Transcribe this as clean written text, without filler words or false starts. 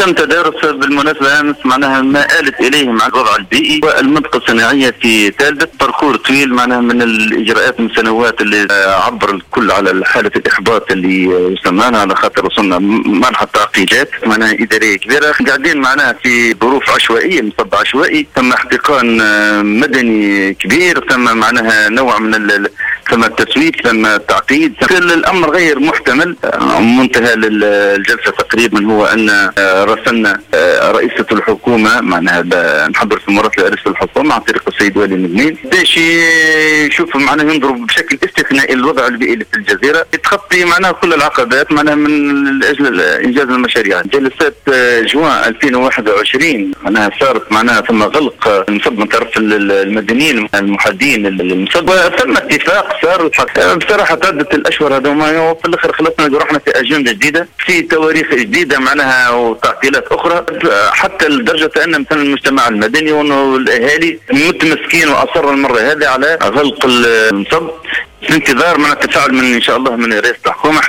تم تدارس بالمناسبة أمس معناها ما آلت إليه مع الوضع البيئي والمنطقة الصناعية في تالبت، باركور طويل معناها من الإجراءات من سنوات اللي عبر الكل على حالة الإحباط اللي سمعنا، على خاطر وصلنا مرحلة تعقيدات معناها إدارية كبيرة. قاعدين معناها في ظروف عشوائية، مصب عشوائي، ثم احتقان مدني كبير، ثم معناها نوع من ثم التسويق، ثم التعقيد. الأمر غير محتمل. منتهى الجلسة تقريبا هو أن راسلنا رئيسة الحكومة معناها نحضر في مراسلة رئيسة الحكومة عن طريق السيد والي مدنين باش يشوف معناها ينظر بشكل استثنائي الوضع البيئي في الجزيرة، يتخطي معناها كل العقبات معناها من أجل إنجاز المشاريع. جلسات جوان 2021 معناها صارت معناها ثم غلق المصب من طرف المدنيين المحدين المصب، وثم اتفاق صار بصراحة عدة الأشهر هذوما، وفي الآخر خلصنا روحنا في أجندة جديدة في تواريخ جديدة معناها وتعطيلات أخرى، حتى لدرجة أن مثلا المجتمع المدني والأهالي متمسكين وأصر المرة هذه على غلق المصب في انتظار من التفاعل من إن شاء الله من رئاسة الحكومة.